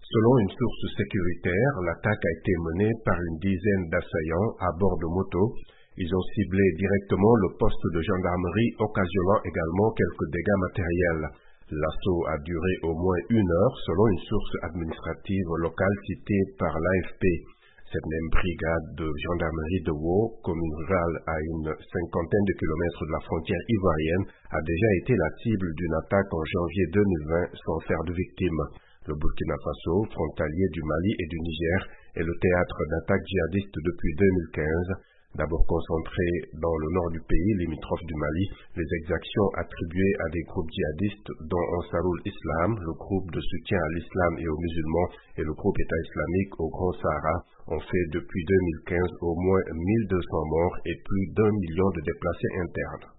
Selon une source sécuritaire, l'attaque a été menée par une dizaine d'assaillants à bord de motos. Ils ont ciblé directement le poste de gendarmerie, occasionnant également quelques dégâts matériels. L'assaut a duré au moins 1 heure, selon une source administrative locale citée par l'AFP. Cette même brigade de gendarmerie de Wau, commune rurale à une 50aine de kilomètres de la frontière ivoirienne, a déjà été la cible d'une attaque en janvier 2020 sans faire de victimes. Le Burkina Faso, frontalier du Mali et du Niger, est le théâtre d'attaques djihadistes depuis 2015. D'abord concentré dans le nord du pays, limitrophe du Mali, les exactions attribuées à des groupes djihadistes dont Ansarul Islam, le groupe de soutien à l'islam et aux musulmans, et le groupe État islamique au Grand Sahara, ont fait depuis 2015 au moins 1200 morts et plus d'1 million de déplacés internes.